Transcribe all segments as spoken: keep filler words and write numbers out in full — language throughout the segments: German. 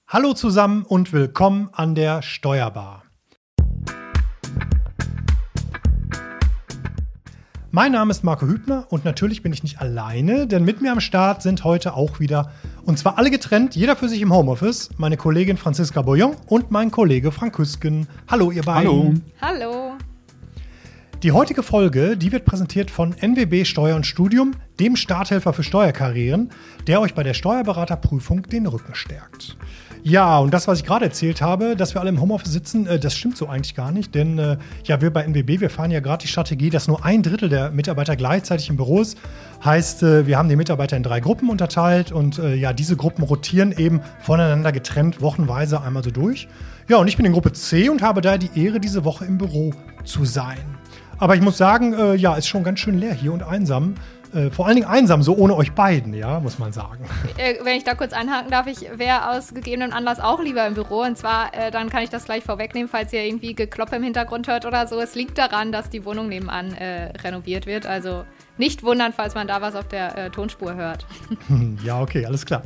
Hallo zusammen und willkommen an der Steuerbar. Mein Name ist Marco Hübner und natürlich bin ich nicht alleine, denn mit mir am Start sind heute auch wieder, und zwar alle getrennt, jeder für sich im Homeoffice, meine Kollegin Franziska Boyon und mein Kollege Frank Küsken. Hallo ihr beiden. Hallo. Hallo. Die heutige Folge, die wird präsentiert von N W B Steuer und Studium, dem Starthelfer für Steuerkarrieren, der euch bei der Steuerberaterprüfung den Rücken stärkt. Ja, und das, was ich gerade erzählt habe, dass wir alle im Homeoffice sitzen, äh, das stimmt so eigentlich gar nicht. Denn äh, ja, wir bei N W B, wir fahren ja gerade die Strategie, dass nur ein Drittel der Mitarbeiter gleichzeitig im Büro ist. Heißt, äh, wir haben die Mitarbeiter in drei Gruppen unterteilt und äh, ja, diese Gruppen rotieren eben voneinander getrennt wochenweise einmal so durch. Ja, und ich bin in Gruppe C und habe daher die Ehre, diese Woche im Büro zu sein. Aber ich muss sagen, äh, ja, ist schon ganz schön leer hier und einsam. Äh, vor allen Dingen einsam, so ohne euch beiden, ja, muss man sagen. Äh, wenn ich da kurz einhaken darf, ich wäre aus gegebenem Anlass auch lieber im Büro. Und zwar, äh, dann kann ich das gleich vorwegnehmen, falls ihr irgendwie Gekloppe im Hintergrund hört oder so. Es liegt daran, dass die Wohnung nebenan äh, renoviert wird. Also nicht wundern, falls man da was auf der äh, Tonspur hört. Ja, okay, alles klar.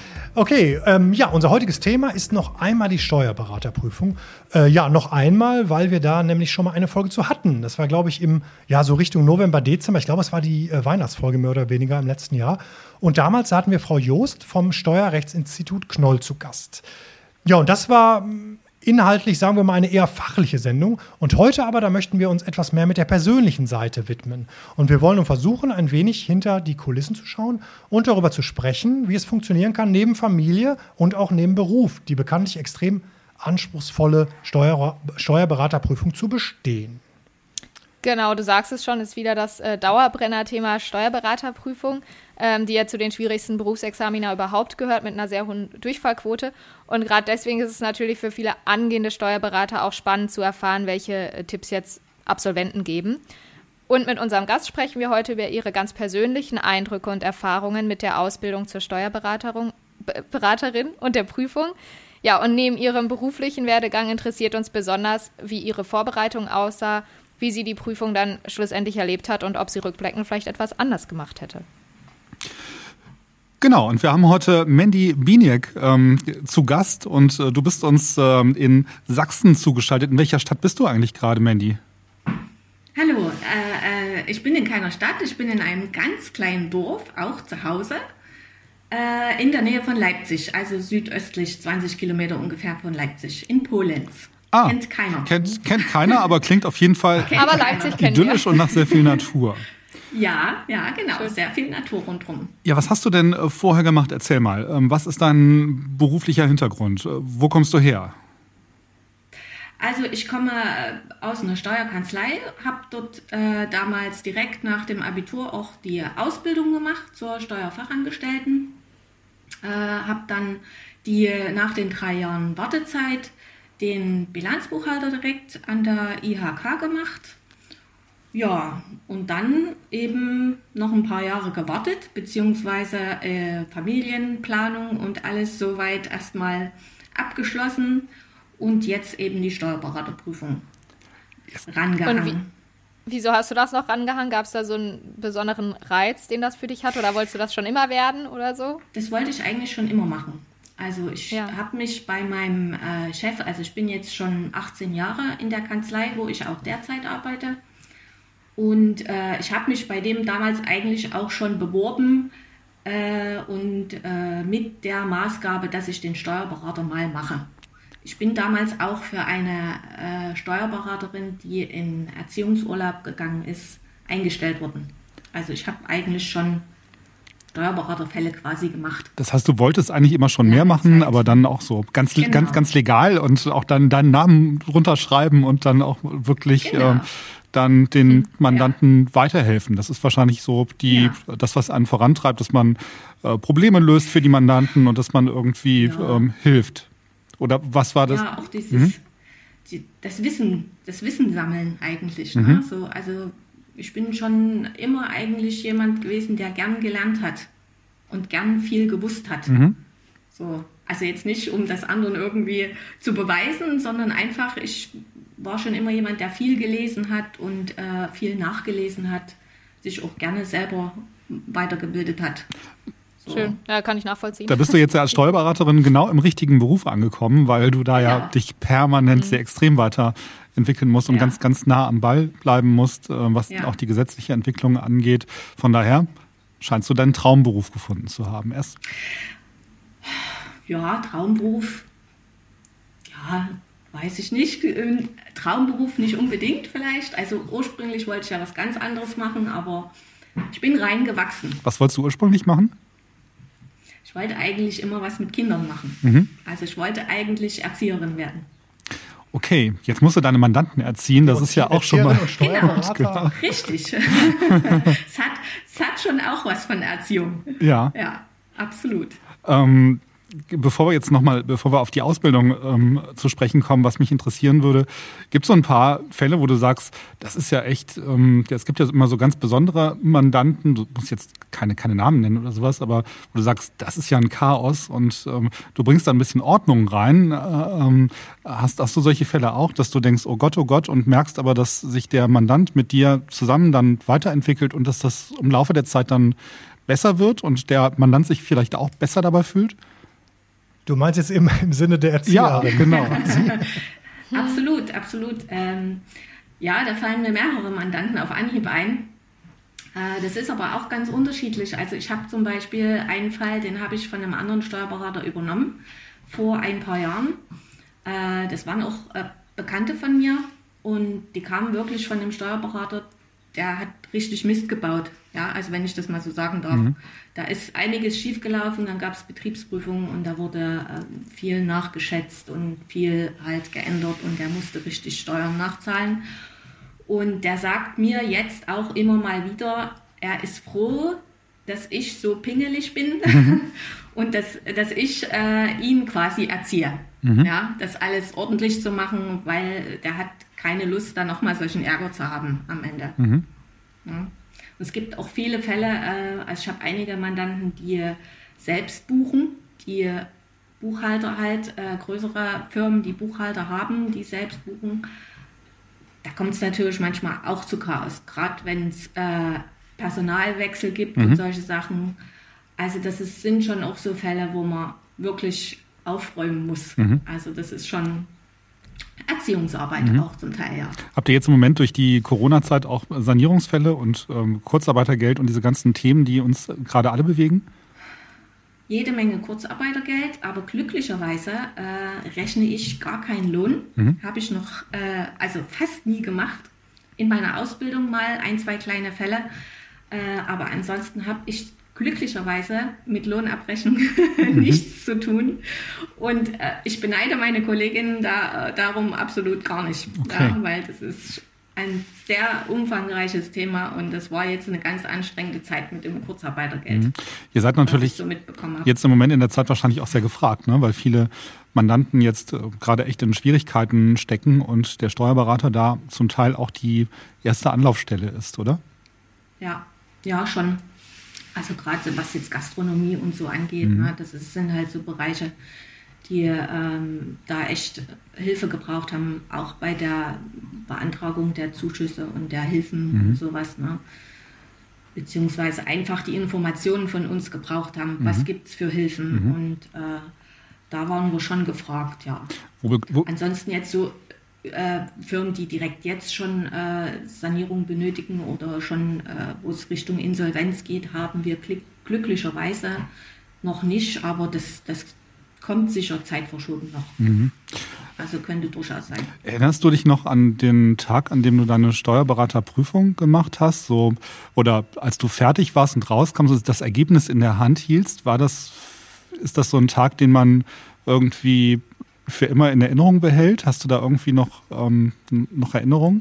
Okay, ähm, ja, unser heutiges Thema ist noch einmal die Steuerberaterprüfung. Äh, ja, noch einmal, weil wir da nämlich schon mal eine Folge zu hatten. Das war, glaube ich, im, ja, so Richtung November, Dezember. Ich glaube, es war die äh, Weihnachtsfolge mehr oder weniger im letzten Jahr. Und damals hatten wir Frau Joost vom Steuerrechtsinstitut Knoll zu Gast. Ja, und das war inhaltlich, sagen wir mal, eine eher fachliche Sendung. Und heute aber, da möchten wir uns etwas mehr mit der persönlichen Seite widmen. Und wir wollen nun versuchen, ein wenig hinter die Kulissen zu schauen und darüber zu sprechen, wie es funktionieren kann, neben Familie und auch neben Beruf, die bekanntlich extrem anspruchsvolle Steuer- Steuerberaterprüfung zu bestehen. Genau, du sagst es schon, ist wieder das äh, Dauerbrenner-Thema Steuerberaterprüfung, ähm, die ja zu den schwierigsten Berufsexamina überhaupt gehört, mit einer sehr hohen Durchfallquote. Und gerade deswegen ist es natürlich für viele angehende Steuerberater auch spannend zu erfahren, welche äh, Tipps jetzt Absolventen geben. Und mit unserem Gast sprechen wir heute über ihre ganz persönlichen Eindrücke und Erfahrungen mit der Ausbildung zur Steuerberaterin Beraterin und der Prüfung. Ja, und neben ihrem beruflichen Werdegang interessiert uns besonders, wie ihre Vorbereitung aussah, wie sie die Prüfung dann schlussendlich erlebt hat und ob sie rückblickend vielleicht etwas anders gemacht hätte. Genau, und wir haben heute Mandy Biniek ähm, zu Gast und äh, du bist uns ähm, in Sachsen zugeschaltet. In welcher Stadt bist du eigentlich gerade, Mandy? Hallo, äh, äh, ich bin in keiner Stadt, ich bin in einem ganz kleinen Dorf, auch zu Hause, äh, in der Nähe von Leipzig, also südöstlich, zwanzig Kilometer ungefähr von Leipzig, in Polenz. Ah, kennt keiner. Kennt, kennt keiner, aber klingt auf jeden Fall aber Leipzig kennt idyllisch und nach sehr viel Natur. Ja, ja, genau, Schön. Sehr viel Natur rundherum. Ja, was hast du denn äh, vorher gemacht? Erzähl mal. Ähm, was ist dein beruflicher Hintergrund? Äh, wo kommst du her? Also ich komme aus einer Steuerkanzlei, habe dort äh, damals direkt nach dem Abitur auch die Ausbildung gemacht zur Steuerfachangestellten. Äh, habe dann die nach den drei Jahren Wartezeit den Bilanzbuchhalter direkt an der I H K gemacht. Ja, und dann eben noch ein paar Jahre gewartet, beziehungsweise äh, Familienplanung und alles soweit erstmal abgeschlossen und jetzt eben die Steuerberaterprüfung rangehangen. Und wie, wieso hast du das noch rangehangen? Gab es da so einen besonderen Reiz, den das für dich hat, oder wolltest du das schon immer werden oder so? Das wollte ich eigentlich schon immer machen. Also ich ja. habe mich bei meinem äh, Chef, also ich bin jetzt schon achtzehn Jahre in der Kanzlei, wo ich auch derzeit arbeite. Und äh, ich habe mich bei dem damals eigentlich auch schon beworben äh, und äh, mit der Maßgabe, dass ich den Steuerberater mal mache. Ich bin damals auch für eine äh, Steuerberaterin, die in Erziehungsurlaub gegangen ist, eingestellt worden. Also ich habe eigentlich schon Steuerberaterfälle quasi gemacht. Das heißt, du wolltest eigentlich immer schon mehr machen, Zeit. Aber dann auch so ganz, genau. ganz, ganz legal und auch dann deinen Namen runterschreiben und dann auch wirklich genau. ähm, dann den Mandanten ja. weiterhelfen. Das ist wahrscheinlich so die, ja. das, was einen vorantreibt, dass man äh, Probleme löst für die Mandanten und dass man irgendwie ja. ähm, hilft. Oder was war das? Ja, auch dieses, mhm. die, das Wissen, das Wissen sammeln eigentlich. Mhm. Ne? So, also ich bin schon immer eigentlich jemand gewesen, der gern gelernt hat und gern viel gewusst hat. Mhm. So, also jetzt nicht, um das anderen irgendwie zu beweisen, sondern einfach, ich war schon immer jemand, der viel gelesen hat und äh, viel nachgelesen hat, sich auch gerne selber weitergebildet hat. So. Schön, ja, kann ich nachvollziehen. Da bist du jetzt ja als Steuerberaterin genau im richtigen Beruf angekommen, weil du da ja, ja dich permanent mhm. sehr extrem weiterentwickeln musst und ja. ganz, ganz nah am Ball bleiben musst, was ja. auch die gesetzliche Entwicklung angeht. Von daher scheinst du deinen Traumberuf gefunden zu haben. Erst ja, Traumberuf, ja, weiß ich nicht. Traumberuf nicht unbedingt vielleicht. Also ursprünglich wollte ich ja was ganz anderes machen, aber ich bin reingewachsen. Was wolltest du ursprünglich machen? Ich wollte eigentlich immer was mit Kindern machen. Mhm. Also ich wollte eigentlich Erzieherin werden. Okay, jetzt musst du deine Mandanten erziehen. Das ist ja auch schon mal... Genau, genau. Richtig. es, hat, es hat schon auch was von Erziehung. Ja. Ja, absolut. Ähm, bevor wir jetzt nochmal, bevor wir auf die Ausbildung ähm, zu sprechen kommen, was mich interessieren würde, gibt es so ein paar Fälle, wo du sagst, das ist ja echt, ähm, es gibt ja immer so ganz besondere Mandanten, du musst jetzt keine, keine Namen nennen oder sowas, aber wo du sagst, das ist ja ein Chaos und ähm, du bringst da ein bisschen Ordnung rein. Ähm, hast, hast du solche Fälle auch, dass du denkst, oh Gott, oh Gott, und merkst aber, dass sich der Mandant mit dir zusammen dann weiterentwickelt und dass das im Laufe der Zeit dann besser wird und der Mandant sich vielleicht auch besser dabei fühlt? Du meinst jetzt im, im Sinne der Erzieherin. Ja, genau. absolut, absolut. Ähm, ja, da fallen mir mehrere Mandanten auf Anhieb ein. Äh, das ist aber auch ganz unterschiedlich. Also ich habe zum Beispiel einen Fall, den habe ich von einem anderen Steuerberater übernommen, vor ein paar Jahren. Äh, das waren auch äh, Bekannte von mir und die kamen wirklich von dem Steuerberater, der hat richtig Mist gebaut. Ja, also wenn ich das mal so sagen darf. Mhm. Da ist einiges schiefgelaufen, dann gab es Betriebsprüfungen und da wurde äh, viel nachgeschätzt und viel halt geändert und der musste richtig Steuern nachzahlen. Und der sagt mir jetzt auch immer mal wieder, er ist froh, dass ich so pingelig bin mhm. und dass, dass ich äh, ihn quasi erziehe. Mhm. Ja, das alles ordentlich zu machen, weil der hat keine Lust, da nochmal solchen Ärger zu haben am Ende. Mhm. Ja. Es gibt auch viele Fälle, also ich habe einige Mandanten, die selbst buchen, die Buchhalter halt, äh, größere Firmen, die Buchhalter haben, die selbst buchen. Da kommt es natürlich manchmal auch zu Chaos, gerade wenn es äh, Personalwechsel gibt mhm. und solche Sachen. Also das ist, sind schon auch so Fälle, wo man wirklich aufräumen muss. Mhm. Also das ist schon Erziehungsarbeit mhm. auch zum Teil, ja. Habt ihr jetzt im Moment durch die Corona-Zeit auch Sanierungsfälle und ähm, Kurzarbeitergeld und diese ganzen Themen, die uns gerade alle bewegen? Jede Menge Kurzarbeitergeld, aber glücklicherweise äh, rechne ich gar keinen Lohn. Mhm. Habe ich noch, äh, also fast nie gemacht. In meiner Ausbildung mal ein, zwei kleine Fälle. Äh, aber ansonsten habe ich glücklicherweise mit Lohnabrechnung mhm. nichts zu tun. Und äh, ich beneide meine Kolleginnen da, äh, darum absolut gar nicht. Okay. Ja, weil das ist ein sehr umfangreiches Thema und das war jetzt eine ganz anstrengende Zeit mit dem Kurzarbeitergeld. Mhm. Ihr seid natürlich so jetzt im Moment in der Zeit wahrscheinlich auch sehr gefragt, ne? Weil viele Mandanten jetzt äh, gerade echt in Schwierigkeiten stecken und der Steuerberater da zum Teil auch die erste Anlaufstelle ist, oder? Ja, ja schon. Also gerade was jetzt Gastronomie und so angeht, mhm. ne, das ist, sind halt so Bereiche, die ähm, da echt Hilfe gebraucht haben, auch bei der Beantragung der Zuschüsse und der Hilfen mhm. und sowas. Ne? Beziehungsweise einfach die Informationen von uns gebraucht haben, mhm. was gibt es für Hilfen. Mhm. Und äh, da waren wir schon gefragt, ja. Wo, wo? Ansonsten jetzt so äh, Firmen, die direkt jetzt schon äh, Sanierung benötigen oder schon, äh, wo es Richtung Insolvenz geht, haben wir glück- glücklicherweise noch nicht, aber das, das kommt sicher zeitverschoben noch. Mhm. Also könnte durchaus sein. Erinnerst du dich noch an den Tag, an dem du deine Steuerberaterprüfung gemacht hast? So, oder als du fertig warst und rauskommst und das Ergebnis in der Hand hieltst, war das, ist das so ein Tag, den man irgendwie für immer in Erinnerung behält? Hast du da irgendwie noch, ähm, noch Erinnerungen?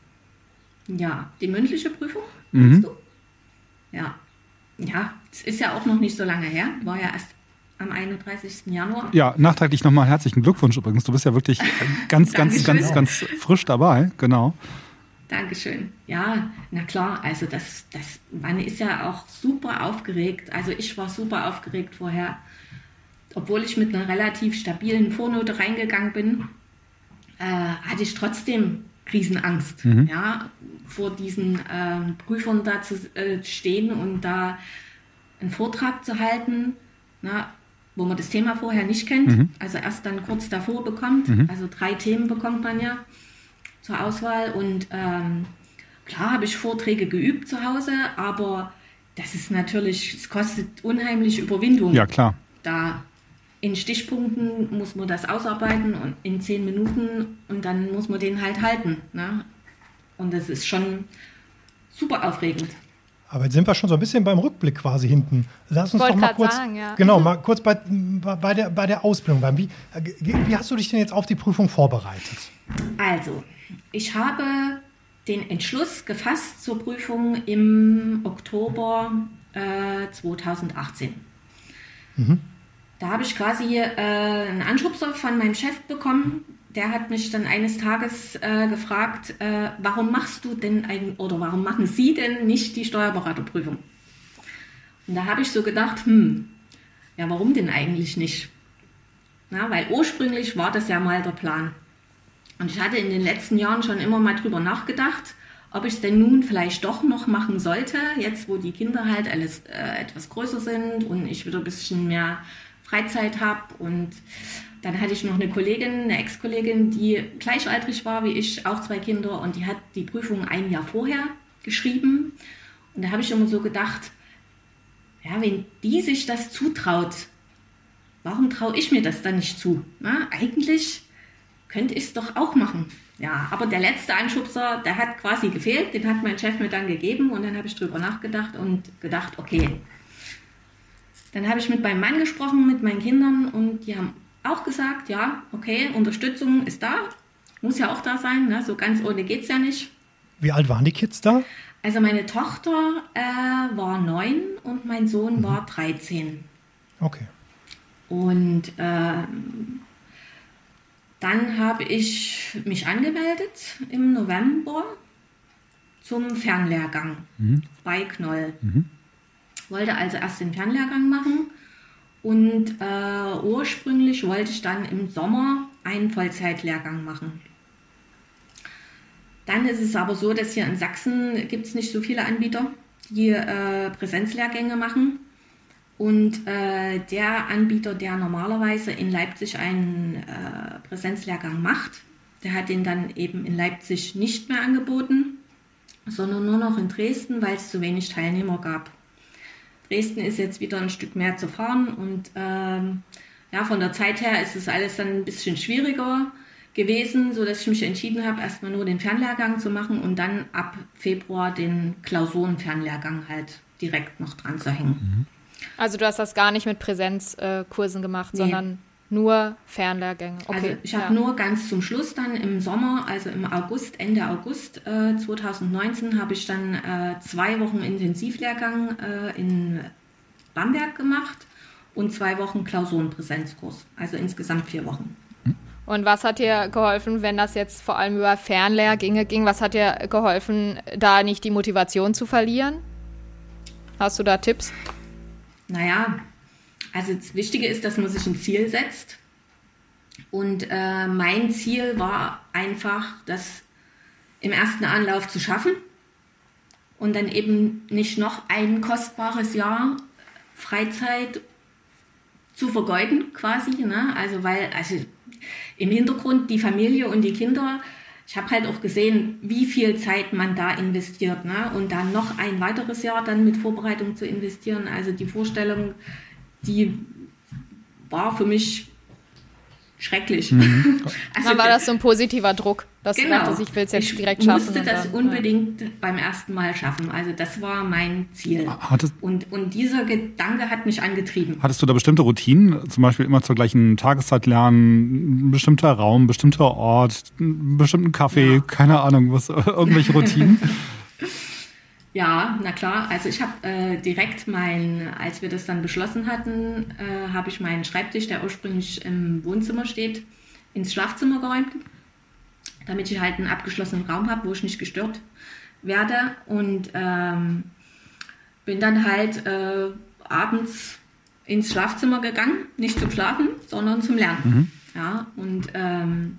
Ja, die mündliche Prüfung? Mhm. Du? Ja. Ja, es ist ja auch noch nicht so lange her. War ja erst am einunddreißigsten Januar. Ja, nachträglich nochmal herzlichen Glückwunsch übrigens. Du bist ja wirklich ganz, ganz, ganz, ganz frisch dabei. Genau. Dankeschön. Ja, na klar, also das, das, man ist ja auch super aufgeregt. Also ich war super aufgeregt vorher. Obwohl ich mit einer relativ stabilen Vornote reingegangen bin, äh, hatte ich trotzdem Riesenangst, mhm. ja, vor diesen äh, Prüfern da zu äh, stehen und da einen Vortrag zu halten, na, wo man das Thema vorher nicht kennt, mhm. also erst dann kurz davor bekommt. Mhm. Also drei Themen bekommt man ja zur Auswahl. Und ähm, klar habe ich Vorträge geübt zu Hause, aber das ist natürlich, es kostet unheimlich Überwindung. Ja, klar. Da in Stichpunkten muss man das ausarbeiten und in zehn Minuten und dann muss man den halt halten. Ne? Und das ist schon super aufregend. Aber jetzt sind wir schon so ein bisschen beim Rückblick quasi hinten. Lass uns doch mal kurz, sagen, ja. genau, mal kurz bei, bei, der, bei der Ausbildung bleiben. Wie, wie hast du dich denn jetzt auf die Prüfung vorbereitet? Also, ich habe den Entschluss gefasst zur Prüfung im Oktober äh, zweitausendachtzehn. Mhm. Da habe ich quasi äh, einen Anschubser von meinem Chef bekommen. Der hat mich dann eines Tages äh, gefragt, äh, warum machst du denn eigentlich, oder warum machen Sie denn nicht die Steuerberaterprüfung? Und da habe ich so gedacht, hm, ja, warum denn eigentlich nicht? Na, weil ursprünglich war das ja mal der Plan. Und ich hatte in den letzten Jahren schon immer mal drüber nachgedacht, ob ich es denn nun vielleicht doch noch machen sollte, jetzt wo die Kinder halt alles äh, etwas größer sind und ich wieder ein bisschen mehr Freizeit habe. Und dann hatte ich noch eine Kollegin, eine Ex-Kollegin, die gleichaltrig war wie ich, auch zwei Kinder, und die hat die Prüfung ein Jahr vorher geschrieben. Und da habe ich immer so gedacht, ja, wenn die sich das zutraut, warum traue ich mir das dann nicht zu? Na, eigentlich könnte ich es doch auch machen. Ja, aber der letzte Anschubser, der hat quasi gefehlt, den hat mein Chef mir dann gegeben und dann habe ich drüber nachgedacht und gedacht, okay. Dann habe ich mit meinem Mann gesprochen, mit meinen Kindern, und die haben auch gesagt, ja, okay, Unterstützung ist da, muss ja auch da sein, ne? So ganz ohne geht es ja nicht. Wie alt waren die Kids da? Also meine Tochter äh, war neun und mein Sohn mhm. war dreizehn. Okay. Und äh, dann habe ich mich angemeldet im November zum Fernlehrgang mhm. bei Knoll. Mhm. Wollte also erst den Fernlehrgang machen und äh, ursprünglich wollte ich dann im Sommer einen Vollzeitlehrgang machen. Dann ist es aber so, dass hier in Sachsen gibt es nicht so viele Anbieter, die äh, Präsenzlehrgänge machen. Und äh, der Anbieter, der normalerweise in Leipzig einen äh, Präsenzlehrgang macht, der hat den dann eben in Leipzig nicht mehr angeboten, sondern nur noch in Dresden, weil es zu wenig Teilnehmer gab. Dresden ist jetzt wieder ein Stück mehr zu fahren und ähm, ja, von der Zeit her ist es alles dann ein bisschen schwieriger gewesen, sodass ich mich entschieden habe, erstmal nur den Fernlehrgang zu machen und dann ab Februar den Klausurenfernlehrgang halt direkt noch dran zu hängen. Mhm. Also du hast das gar nicht mit Präsenzkursen äh, gemacht, nee. sondern nur Fernlehrgänge. Okay. Also ich habe ja. nur ganz zum Schluss dann im Sommer, also im August, Ende August äh, zweitausendneunzehn, habe ich dann äh, zwei Wochen Intensivlehrgang äh, in Bamberg gemacht und zwei Wochen Klausurenpräsenzkurs, also insgesamt vier Wochen. Und was hat dir geholfen, wenn das jetzt vor allem über Fernlehrgänge ging, was hat dir geholfen, da nicht die Motivation zu verlieren? Hast du da Tipps? Naja, also das Wichtige ist, dass man sich ein Ziel setzt. Und äh, mein Ziel war einfach, das im ersten Anlauf zu schaffen und dann eben nicht noch ein kostbares Jahr Freizeit zu vergeuden quasi. Ne? Also weil, also im Hintergrund die Familie und die Kinder, ich habe halt auch gesehen, wie viel Zeit man da investiert, ne? Und dann noch ein weiteres Jahr dann mit Vorbereitung zu investieren. Also die Vorstellung, die war für mich schrecklich. Mhm. Also dann war das so ein positiver Druck, dass genau. du dachtest, ich will es jetzt direkt schaffen. Ich musste das dann, unbedingt ja. beim ersten Mal schaffen. Also das war mein Ziel. Hattest, und, und dieser Gedanke hat mich angetrieben. Hattest du da bestimmte Routinen? Zum Beispiel immer zur gleichen Tageszeit lernen, ein bestimmter Raum, ein bestimmter Ort, einen bestimmten Kaffee, ja. keine Ahnung, was, irgendwelche Routinen? Ja, na klar. Also ich habe äh, direkt mein, als wir das dann beschlossen hatten, äh, habe ich meinen Schreibtisch, der ursprünglich im Wohnzimmer steht, ins Schlafzimmer geräumt, damit ich halt einen abgeschlossenen Raum habe, wo ich nicht gestört werde. Und ähm, bin dann halt äh, abends ins Schlafzimmer gegangen, nicht zum Schlafen, sondern zum Lernen. Mhm. Ja, und ähm,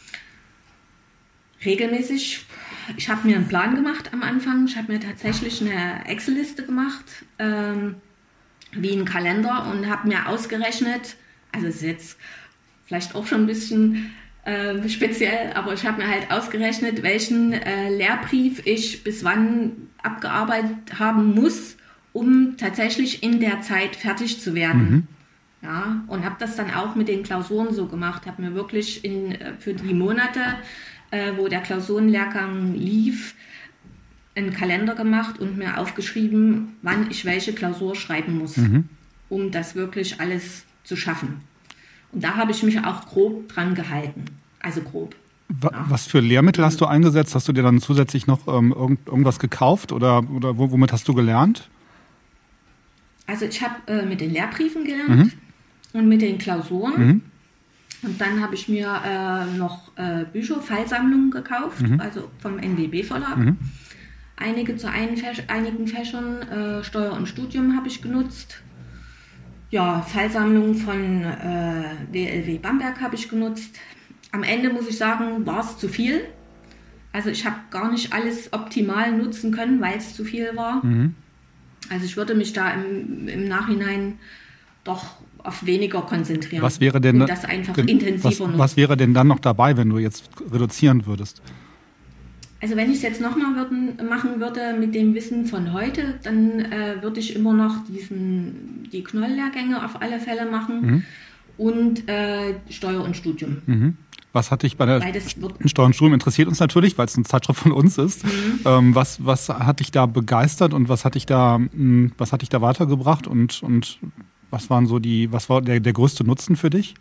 regelmäßig, ich habe mir einen Plan gemacht am Anfang, ich habe mir tatsächlich eine Excel-Liste gemacht, ähm, wie ein Kalender und habe mir ausgerechnet, also es ist jetzt vielleicht auch schon ein bisschen äh, speziell, aber ich habe mir halt ausgerechnet, welchen äh, Lehrbrief ich bis wann abgearbeitet haben muss, um tatsächlich in der Zeit fertig zu werden. Mhm. Ja, und habe das dann auch mit den Klausuren so gemacht, habe mir wirklich in, für die Monate, äh, wo der Klausurenlehrgang lief, einen Kalender gemacht und mir aufgeschrieben, wann ich welche Klausur schreiben muss, mhm. um das wirklich alles zu schaffen. Und da habe ich mich auch grob dran gehalten, also grob. Ja. Was für Lehrmittel hast du eingesetzt? Hast du dir dann zusätzlich noch ähm, irgend, irgendwas gekauft oder, oder womit hast du gelernt? Also ich habe äh, mit den Lehrbriefen gelernt. Mhm. Und mit den Klausuren. Mhm. Und dann habe ich mir äh, noch äh, Bücher, Fallsammlungen gekauft, mhm. also vom N W B-Verlag. Mhm. Einige zu ein, einigen Fächern, äh, Steuer und Studium habe ich genutzt. Ja, Fallsammlungen von äh, W L W Bamberg habe ich genutzt. Am Ende muss ich sagen, war es zu viel. Also ich habe gar nicht alles optimal nutzen können, weil es zu viel war. Mhm. Also ich würde mich da im, im Nachhinein doch auf weniger konzentrieren. Was wäre denn, und das einfach intensiver was, was wäre denn dann noch dabei, wenn du jetzt reduzieren würdest? Also wenn ich es jetzt nochmal machen würde mit dem Wissen von heute, dann äh, würde ich immer noch diesen, die Knoll-Lehrgänge auf alle Fälle machen mhm. und äh, Steuer und Studium. Mhm. Was hat dich bei der Steuer und Studium interessiert uns natürlich, weil es eine Zeitschrift von uns ist. Mhm. Ähm, was, was hat dich da begeistert und was hat dich da, mh, was hat dich da weitergebracht und, und was waren so die, was war der, der größte Nutzen für dich?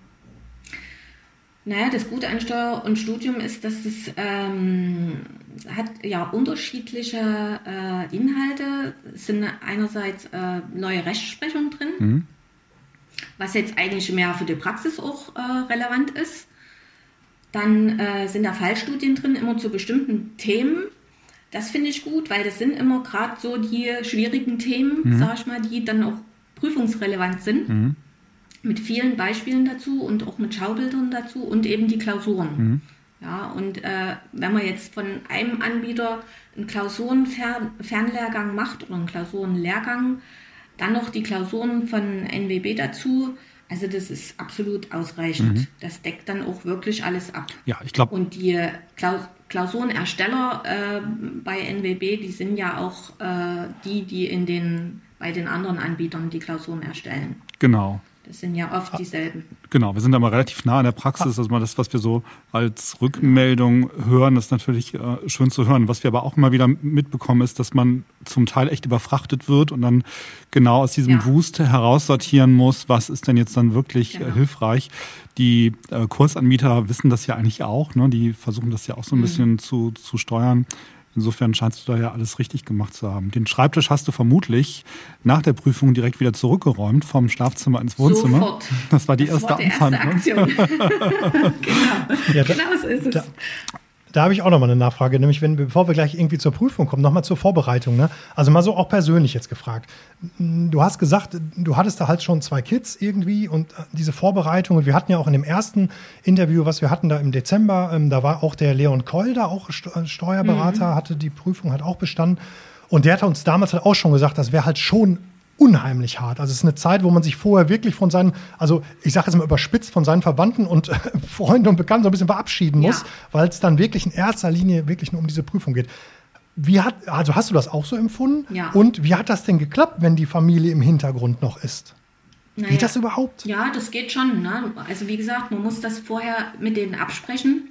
Naja, das Gute an Steuer und Studium ist, dass es ähm, hat ja unterschiedliche äh, Inhalte. Es sind einerseits äh, neue Rechtsprechung drin, mhm. was jetzt eigentlich mehr für die Praxis auch äh, relevant ist. Dann äh, sind da Fallstudien drin, immer zu bestimmten Themen. Das finde ich gut, weil das sind immer gerade so die schwierigen Themen, mhm. sag ich mal, die dann auch prüfungsrelevant sind, mhm. mit vielen Beispielen dazu und auch mit Schaubildern dazu und eben die Klausuren. Mhm. Ja, und äh, wenn man jetzt von einem Anbieter einen Klausurenfernlehrgang macht oder einen Klausurenlehrgang, dann noch die Klausuren von N W B dazu, also das ist absolut ausreichend. Mhm. Das deckt dann auch wirklich alles ab. Ja, ich glaube. Und die Klaus- Klausurenersteller äh, bei N W B, die sind ja auch äh, die, die in den bei den anderen Anbietern die Klausuren erstellen. Genau. Das sind ja oft dieselben. Genau, wir sind da mal relativ nah an der Praxis. Also mal das, was wir so als Rückmeldung hören, ist natürlich äh, schön zu hören. Was wir aber auch immer wieder mitbekommen, ist, dass man zum Teil echt überfrachtet wird und dann genau aus diesem ja. Wust heraussortieren muss, was ist denn jetzt dann wirklich genau. äh, hilfreich. Die äh, Kursanbieter wissen das ja eigentlich auch, ne? Die versuchen das ja auch so ein mhm. bisschen zu, zu steuern. Insofern scheinst du da ja alles richtig gemacht zu haben. Den Schreibtisch hast du vermutlich nach der Prüfung direkt wieder zurückgeräumt, vom Schlafzimmer ins Wohnzimmer. Sofort. Das war die das erste, war die erste Aktion. genau, ja, da, genau so ist es. Da, da habe ich auch noch mal eine Nachfrage, nämlich wenn, bevor wir gleich irgendwie zur Prüfung kommen, noch mal zur Vorbereitung. Ne? Also mal so auch persönlich jetzt gefragt. Du hast gesagt, du hattest da halt schon zwei Kids irgendwie und diese Vorbereitung, und wir hatten ja auch in dem ersten Interview, was wir hatten da im Dezember, ähm, da war auch der Leon Keul da, auch Steuerberater, mhm. hatte die Prüfung halt auch bestanden. Und der hat uns damals halt auch schon gesagt, das wäre halt schon unheimlich hart. Also es ist eine Zeit, wo man sich vorher wirklich von seinen, also ich sage jetzt mal überspitzt, von seinen Verwandten und äh, Freunden und Bekannten so ein bisschen verabschieden muss, ja. weil es dann wirklich in erster Linie wirklich nur um diese Prüfung geht. Wie hat, also hast du das auch so empfunden? Ja. Und wie hat das denn geklappt, wenn die Familie im Hintergrund noch ist? Naja, geht das überhaupt? Ja, das geht schon. Ne? Also wie gesagt, man muss das vorher mit denen absprechen.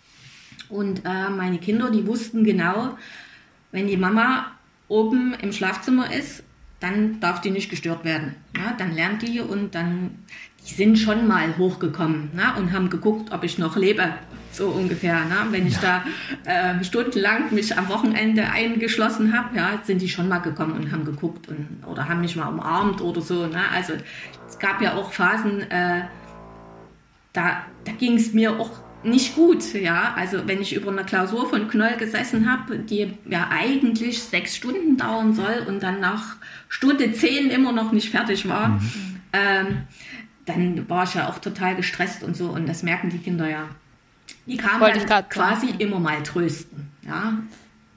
Und äh, meine Kinder, die wussten genau, wenn die Mama oben im Schlafzimmer ist, dann darf die nicht gestört werden. Ja, dann lernt die und dann, die sind schon mal hochgekommen, ne, und haben geguckt, ob ich noch lebe, so ungefähr. Ne. Wenn ich ja. da äh, stundenlang mich am Wochenende eingeschlossen habe, ja, sind die schon mal gekommen und haben geguckt und, oder haben mich mal umarmt oder so. Ne. Also es gab ja auch Phasen, äh, da, da ging es mir auch nicht gut, ja, also wenn ich über eine Klausur von Knoll gesessen habe, die ja eigentlich sechs Stunden dauern soll und dann nach Stunde zehn immer noch nicht fertig war, mhm. ähm, dann war ich ja auch total gestresst und so, und das merken die Kinder ja. Die kamen dann quasi immer mal trösten, ja,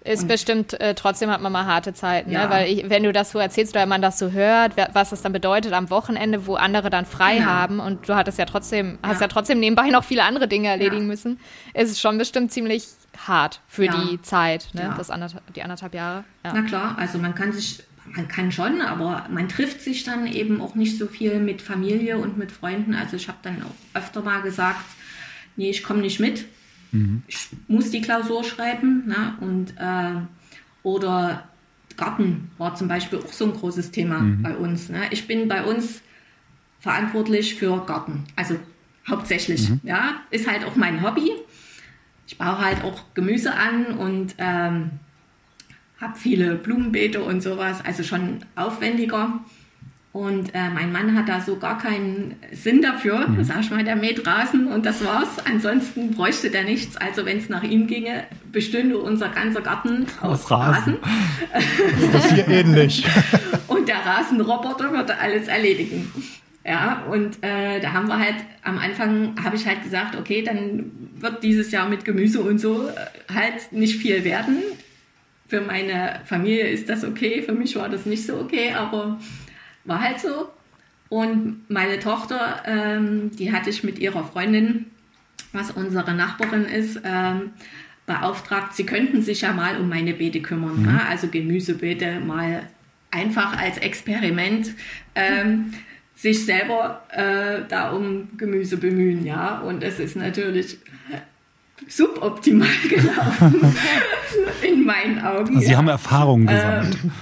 Ist und bestimmt, äh, trotzdem hat man mal harte Zeiten, ja. ne? Weil ich, wenn du das so erzählst oder man das so hört, was das dann bedeutet am Wochenende, wo andere dann frei genau. haben und du hattest ja trotzdem, hast Ja. ja trotzdem nebenbei noch viele andere Dinge erledigen Ja. müssen, ist es schon bestimmt ziemlich hart für Ja. die Zeit, ne? Ja. Das anderthalb, die anderthalb Jahre. Ja. Na klar, also man kann sich, man kann schon, aber man trifft sich dann eben auch nicht so viel mit Familie und mit Freunden. Also ich habe dann auch öfter mal gesagt, nee, ich komme nicht mit. Mhm. Ich muss die Klausur schreiben. Ne? Und, äh, oder Garten war zum Beispiel auch so ein großes Thema mhm. bei uns. Ne? Ich bin bei uns verantwortlich für Garten, also hauptsächlich. Mhm. Ja? Ist halt auch mein Hobby. Ich baue halt auch Gemüse an und ähm, habe viele Blumenbeete und sowas, also schon aufwendiger. Und äh, mein Mann hat da so gar keinen Sinn dafür. Mhm. Sag ich mal, der mäht Rasen und das war's. Ansonsten bräuchte der nichts. Also wenn es nach ihm ginge, bestünde unser ganzer Garten aus, aus Rasen. Rasen. Das ist hier ähnlich. Und der Rasenroboter würde alles erledigen. Ja, und äh, da haben wir halt, am Anfang habe ich halt gesagt, okay, dann wird dieses Jahr mit Gemüse und so halt nicht viel werden. Für meine Familie ist das okay, für mich war das nicht so okay, aber war halt so. Und meine Tochter, ähm, die hatte ich mit ihrer Freundin, was unsere Nachbarin ist, ähm, beauftragt, sie könnten sich ja mal um meine Beete kümmern. Mhm. Ne? Also Gemüsebeete mal einfach als Experiment ähm, sich selber äh, da um Gemüse bemühen. Ja? Und es ist natürlich suboptimal gelaufen in meinen Augen. Also Sie ja. haben Erfahrungen gesammelt. Ähm,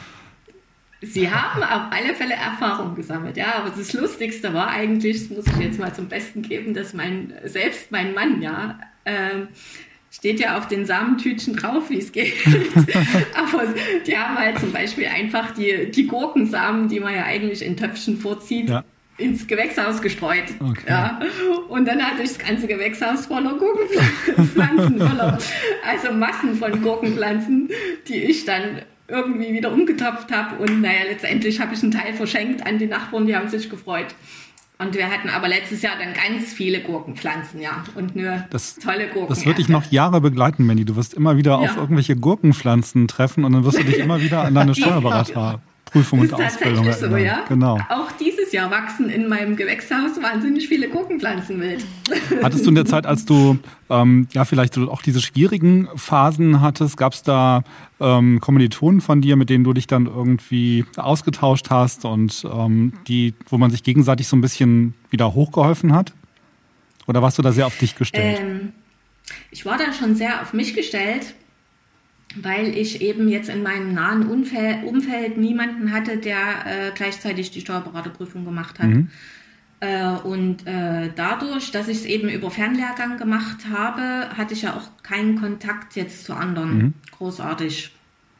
Sie haben auf alle Fälle Erfahrung gesammelt, ja, aber das Lustigste war eigentlich, das muss ich jetzt mal zum Besten geben, dass mein, selbst mein Mann, ja, äh, steht ja auf den Samentütchen drauf, wie es geht, aber die haben halt zum Beispiel einfach die, die Gurkensamen, die man ja eigentlich in Töpfchen vorzieht, ja. ins Gewächshaus gestreut. Okay. Ja. Und dann hatte ich das ganze Gewächshaus voller Gurkenpflanzen, voller, also Massen von Gurkenpflanzen, die ich dann irgendwie wieder umgetopft habe und naja, letztendlich habe ich einen Teil verschenkt an die Nachbarn, die haben sich gefreut. Und wir hatten aber letztes Jahr dann ganz viele Gurkenpflanzen, ja, und nur das, tolle Gurken. Das wird dich noch Jahre begleiten, Mandy. Du wirst immer wieder ja. auf irgendwelche Gurkenpflanzen treffen und dann wirst du dich immer wieder an deine Steuerberaterprüfung und Ausbildung erinnern. So, ja? Genau. Auch dieses Jahr wachsen in meinem Gewächshaus wahnsinnig viele Gurkenpflanzen wild. Hattest du in der Zeit, als du ähm, ja vielleicht so auch diese schwierigen Phasen hattest, gab es da ähm, Kommilitonen von dir, mit denen du dich dann irgendwie ausgetauscht hast und ähm, die, wo man sich gegenseitig so ein bisschen wieder hochgeholfen hat? Oder warst du da sehr auf dich gestellt? Ähm, ich war da schon sehr auf mich gestellt, weil ich eben jetzt in meinem nahen Umfeld, Umfeld niemanden hatte, der äh, gleichzeitig die Steuerberaterprüfung gemacht hat. Mhm. Äh, und äh, dadurch, dass ich es eben über Fernlehrgang gemacht habe, hatte ich ja auch keinen Kontakt jetzt zu anderen, mhm. großartig.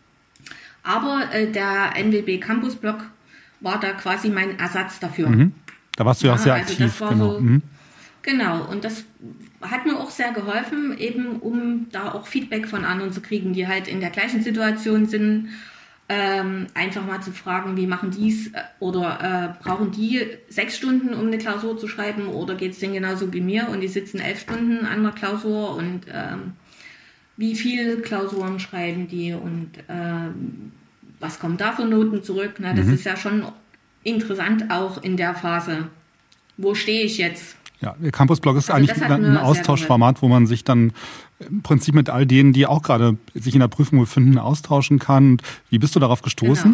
Aber äh, der N W B Campus Blog war da quasi mein Ersatz dafür. Mhm. Da warst du ja auch sehr also aktiv. Das war genau. So, mhm. genau, und das hat mir auch sehr geholfen, eben um da auch Feedback von anderen zu kriegen, die halt in der gleichen Situation sind, ähm, einfach mal zu fragen, wie machen die es oder äh, brauchen die sechs Stunden, um eine Klausur zu schreiben oder geht es denen genauso wie mir und die sitzen elf Stunden an der Klausur und ähm, wie viele Klausuren schreiben die und ähm, was kommen da für Noten zurück? Na, das mhm. ist ja schon interessant auch in der Phase. Wo stehe ich jetzt? Ja, der Campus-Blog ist also eigentlich ein Austauschformat, wo man sich dann im Prinzip mit all denen, die auch gerade sich in der Prüfung befinden, austauschen kann. Wie bist du darauf gestoßen?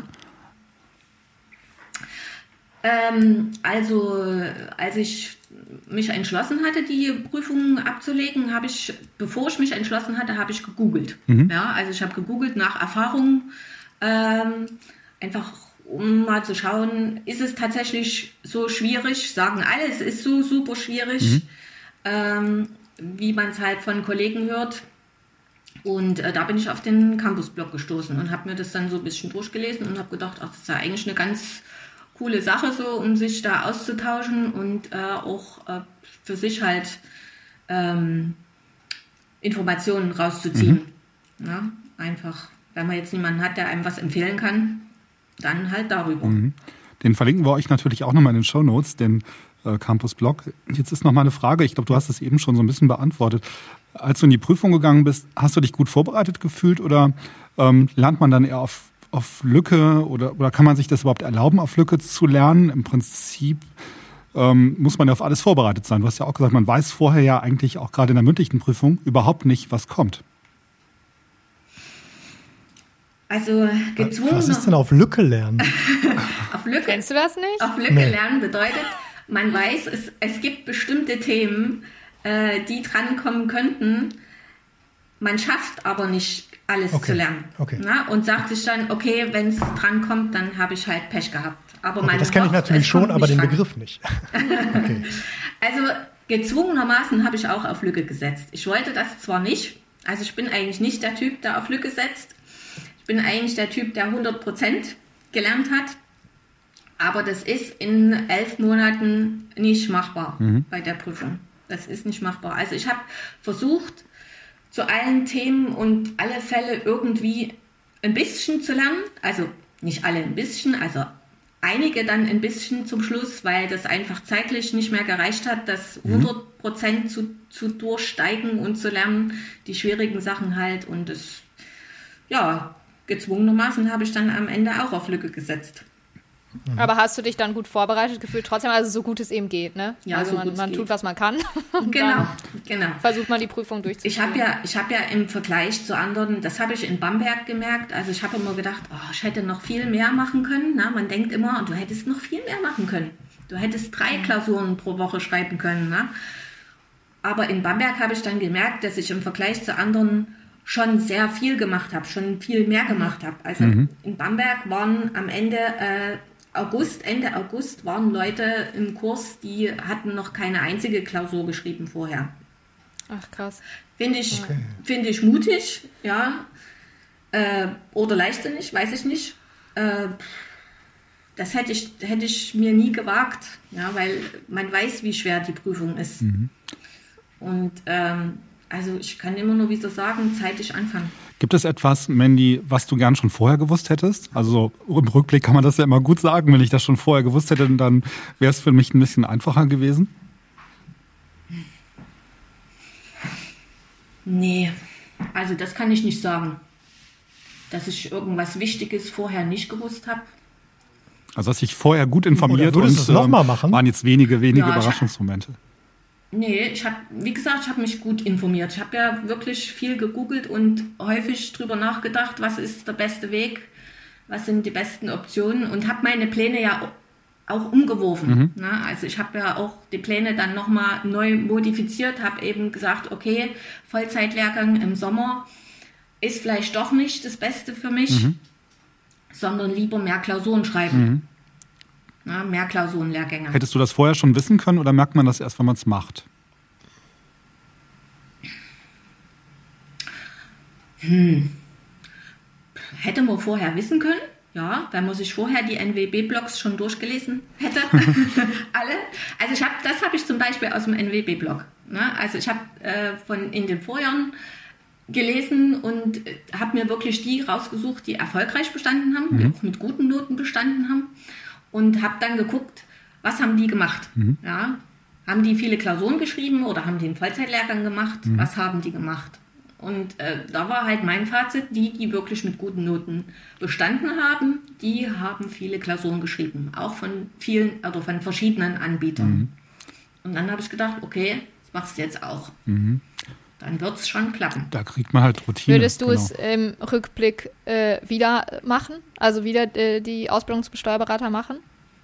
Genau. Ähm, also, als ich mich entschlossen hatte, die Prüfung abzulegen, habe ich, bevor ich mich entschlossen hatte, habe ich gegoogelt. Mhm. Ja, also ich habe gegoogelt nach Erfahrungen, ähm, einfach um mal zu schauen, ist es tatsächlich so schwierig? Sagen alle, es ist so super schwierig, mhm. ähm, wie man es halt von Kollegen hört. Und äh, da bin ich auf den Campus-Blog gestoßen und habe mir das dann so ein bisschen durchgelesen und habe gedacht, ach, das ist ja eigentlich eine ganz coole Sache, so um sich da auszutauschen und äh, auch äh, für sich halt ähm, Informationen rauszuziehen. Mhm. Ja, einfach, wenn man jetzt niemanden hat, der einem was empfehlen kann, dann halt darüber. Mhm. Den verlinken wir euch natürlich auch nochmal in den Shownotes, denn äh, Campus Blog. Jetzt ist noch mal eine Frage, ich glaube, du hast es eben schon so ein bisschen beantwortet. Als du in die Prüfung gegangen bist, hast du dich gut vorbereitet gefühlt oder ähm, lernt man dann eher auf, auf Lücke oder, oder kann man sich das überhaupt erlauben, auf Lücke zu lernen? Im Prinzip ähm, muss man ja auf alles vorbereitet sein. Du hast ja auch gesagt, man weiß vorher ja eigentlich auch gerade in der mündlichen Prüfung überhaupt nicht, was kommt. Also gezwungen. Was ist denn auf Lücke lernen? Auf Lücke. Kennst du das nicht? Auf Lücke nee. lernen bedeutet, man weiß, es, es gibt bestimmte Themen, äh, die drankommen könnten. Man schafft aber nicht alles okay. zu lernen. Okay. Na? Und sagt sich dann, okay, wenn es drankommt, dann habe ich halt Pech gehabt. Aber okay, man das kenne ich natürlich schon, aber den dran. Begriff nicht. Okay. Also gezwungenermaßen habe ich auch auf Lücke gesetzt. Ich wollte das zwar nicht, also ich bin eigentlich nicht der Typ, der auf Lücke setzt. Ich bin eigentlich der Typ, der hundert Prozent gelernt hat. Aber das ist in elf Monaten nicht machbar mhm. bei der Prüfung. Das ist nicht machbar. Also ich habe versucht, zu allen Themen und alle Fälle irgendwie ein bisschen zu lernen. Also nicht alle ein bisschen, also einige dann ein bisschen zum Schluss, weil das einfach zeitlich nicht mehr gereicht hat, das hundert Prozent zu, zu durchsteigen und zu lernen. Die schwierigen Sachen halt. Und das, ja, gezwungenermaßen habe ich dann am Ende auch auf Lücke gesetzt. Aber hast du dich dann gut vorbereitet gefühlt? Trotzdem, also so gut es eben geht, ne? Ja, also so man, gut man es tut, geht. was man kann. Genau, genau. Versucht man die Prüfung durchzuführen. Ich habe ja, ich habe ja im Vergleich zu anderen, das habe ich in Bamberg gemerkt, also ich habe immer gedacht, oh, ich hätte noch viel mehr machen können. Na, man denkt immer, du hättest noch viel mehr machen können. Du hättest drei Klausuren pro Woche schreiben können. Na? Aber in Bamberg habe ich dann gemerkt, dass ich im Vergleich zu anderen schon sehr viel gemacht habe, schon viel mehr gemacht habe. Also mhm. in Bamberg waren am Ende äh, August, Ende August waren Leute im Kurs, die hatten noch keine einzige Klausur geschrieben vorher. Ach krass. Finde ich, okay. finde ich mutig, ja. Äh, oder leichtsinnig, weiß ich nicht. Äh, das hätte ich, hätte ich mir nie gewagt, ja, weil man weiß, wie schwer die Prüfung ist. Mhm. Und ähm, also ich kann immer nur wieder sagen, zeitig anfangen. Gibt es etwas, Mandy, was du gern schon vorher gewusst hättest? Also im Rückblick kann man das ja immer gut sagen. Wenn ich das schon vorher gewusst hätte, dann wäre es für mich ein bisschen einfacher gewesen. Nee, also das kann ich nicht sagen. Dass ich irgendwas Wichtiges vorher nicht gewusst habe. Also hast dich vorher gut informiert und es noch mal machen? Waren jetzt wenige, wenige ja, Überraschungsmomente. Nee, ich habe, wie gesagt, ich habe mich gut informiert. Ich habe ja wirklich viel gegoogelt und häufig drüber nachgedacht, was ist der beste Weg, was sind die besten Optionen und habe meine Pläne ja auch umgeworfen. Mhm. Ne? Also ich habe ja auch die Pläne dann nochmal neu modifiziert, habe eben gesagt, okay, Vollzeitlehrgang im Sommer ist vielleicht doch nicht das Beste für mich, mhm. sondern lieber mehr Klausuren schreiben. Mhm. Na, mehr Klausurenlehrgänge. Hättest du das vorher schon wissen können oder merkt man das erst, wenn man es macht? Hm. Hätte man vorher wissen können, ja, wenn man sich vorher die N W B-Blogs schon durchgelesen hätte. Alle. Also ich habe, das habe ich zum Beispiel aus dem N W B-Blog. Ne? Also ich habe äh, von in den Vorjahren gelesen und äh, habe mir wirklich die rausgesucht, die erfolgreich bestanden haben, mhm. die auch mit guten Noten bestanden haben. Und habe dann geguckt, was haben die gemacht? Mhm. Ja, haben die viele Klausuren geschrieben oder haben die einen Vollzeitlehrgang gemacht? Mhm. Was haben die gemacht? Und äh, da war halt mein Fazit, die, die wirklich mit guten Noten bestanden haben, die haben viele Klausuren geschrieben. Auch von vielen oder von verschiedenen Anbietern. Mhm. Und dann habe ich gedacht, okay, das machst du jetzt auch. Mhm. Dann wird es schon klappen. Da kriegt man halt Routine. Würdest du genau. es im Rückblick äh, wieder machen? Also wieder äh, die Ausbildung zum Steuerberater machen?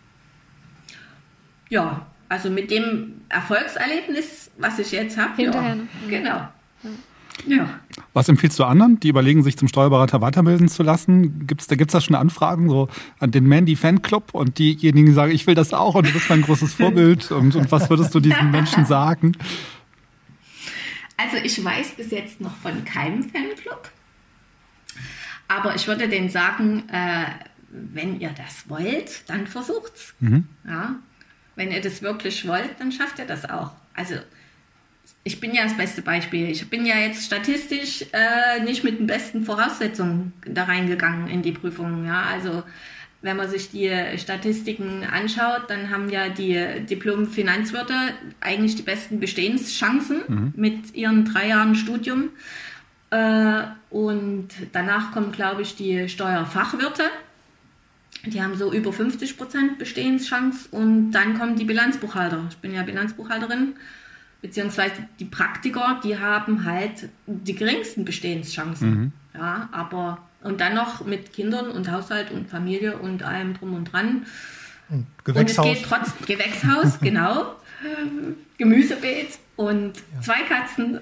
Ja, also mit dem Erfolgserlebnis, was ich jetzt habe. Hinterher. Ja, ne? Genau. Ja. Ja. Was empfiehlst du anderen, die überlegen, sich zum Steuerberater weiterbilden zu lassen? Gibt's, da gibt's da schon Anfragen so an den Mandy Fanclub und diejenigen, die sagen, ich will das auch und du bist mein großes Vorbild und, und was würdest du diesen Menschen sagen? Also ich weiß bis jetzt noch von keinem Fanclub, aber ich würde denen sagen, äh, wenn ihr das wollt, dann versucht's. Mhm. Ja? Wenn ihr das wirklich wollt, dann schafft ihr das auch. Also ich bin ja das beste Beispiel. Ich bin ja jetzt statistisch äh, nicht mit den besten Voraussetzungen da reingegangen in die Prüfung. Ja? Also wenn man sich die Statistiken anschaut, dann haben ja die Diplom-Finanzwirte eigentlich die besten Bestehenschancen mhm. mit ihren drei Jahren Studium. Und danach kommen, glaube ich, die Steuerfachwirte. Die haben so über fünfzig Prozent Bestehenschance. Und dann kommen die Bilanzbuchhalter. Ich bin ja Bilanzbuchhalterin. Beziehungsweise die Praktiker, die haben halt die geringsten Bestehenschancen. Mhm. Ja, aber und dann noch mit Kindern und Haushalt und Familie und allem drum und dran. Und Gewächshaus. Und es geht trotz Gewächshaus, genau. Gemüsebeet und ja. zwei Katzen.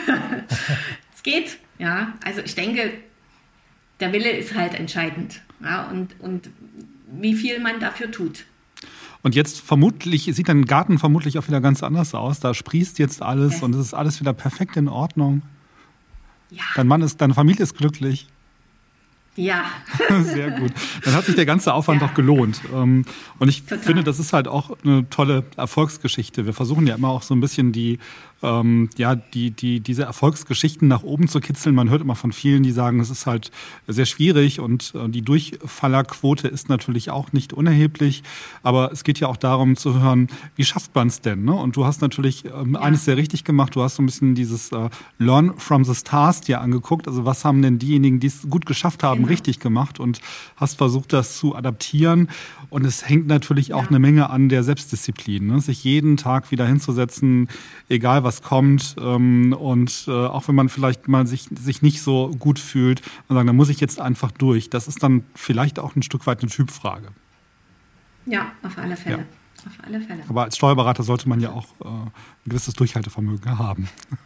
Es geht, ja. Also ich denke, der Wille ist halt entscheidend. Ja, und, und wie viel man dafür tut. Und jetzt vermutlich, sieht dein Garten vermutlich auch wieder ganz anders aus. Da sprießt jetzt alles Yes. und es ist alles wieder perfekt in Ordnung. Ja. Dein Mann ist, deine Familie ist glücklich. Ja. Sehr gut. Dann hat sich der ganze Aufwand Ja. doch gelohnt. Und ich Total. finde, das ist halt auch eine tolle Erfolgsgeschichte. Wir versuchen ja immer auch so ein bisschen die, ähm, ja, die, die, diese Erfolgsgeschichten nach oben zu kitzeln. Man hört immer von vielen, die sagen, es ist halt sehr schwierig und äh, die Durchfallerquote ist natürlich auch nicht unerheblich. Aber es geht ja auch darum zu hören, wie schafft man es denn? Ne? Und du hast natürlich ähm, ja. eines sehr richtig gemacht. Du hast so ein bisschen dieses äh, Learn from the Stars dir angeguckt. Also was haben denn diejenigen, die es gut geschafft haben, genau. richtig gemacht und hast versucht, das zu adaptieren. Und es hängt natürlich auch ja. eine Menge an der Selbstdisziplin, ne? Sich jeden Tag wieder hinzusetzen, egal was kommt. Ähm, und äh, auch wenn man vielleicht mal sich, sich nicht so gut fühlt, und sagen, da muss ich jetzt einfach durch. Das ist dann vielleicht auch ein Stück weit eine Typfrage. Ja, auf alle Fälle. Ja. Auf alle Fälle. Aber als Steuerberater sollte man ja auch äh, ein gewisses Durchhaltevermögen haben.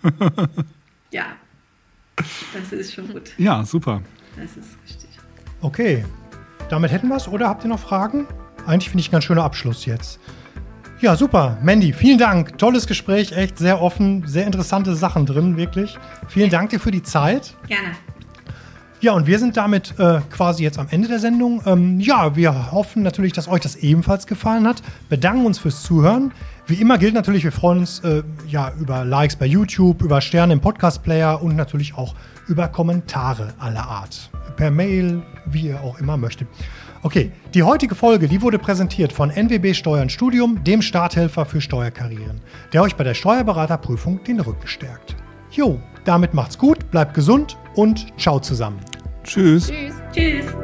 Ja, das ist schon gut. Ja, super. Das ist richtig. Okay, damit hätten wir es. Oder habt ihr noch Fragen? Eigentlich finde ich ein ganz schöner Abschluss jetzt. Ja, super. Mandy, vielen Dank. Tolles Gespräch, echt sehr offen, sehr interessante Sachen drin, wirklich. Vielen Dank dir für die Zeit. Gerne. Ja, und wir sind damit äh, quasi jetzt am Ende der Sendung. Ähm, ja, wir hoffen natürlich, dass euch das ebenfalls gefallen hat. Bedanken uns fürs Zuhören. Wie immer gilt natürlich, wir freuen uns äh, ja, über Likes bei YouTube, über Sterne im Podcast-Player und natürlich auch über Kommentare aller Art. Per Mail, wie ihr auch immer möchtet. Okay, die heutige Folge, die wurde präsentiert von N W B Steuern Studium, dem Starthelfer für Steuerkarrieren, der euch bei der Steuerberaterprüfung den Rücken stärkt. Jo, damit macht's gut, bleibt gesund und ciao zusammen. Tschüss. Tschüss. Tschüss.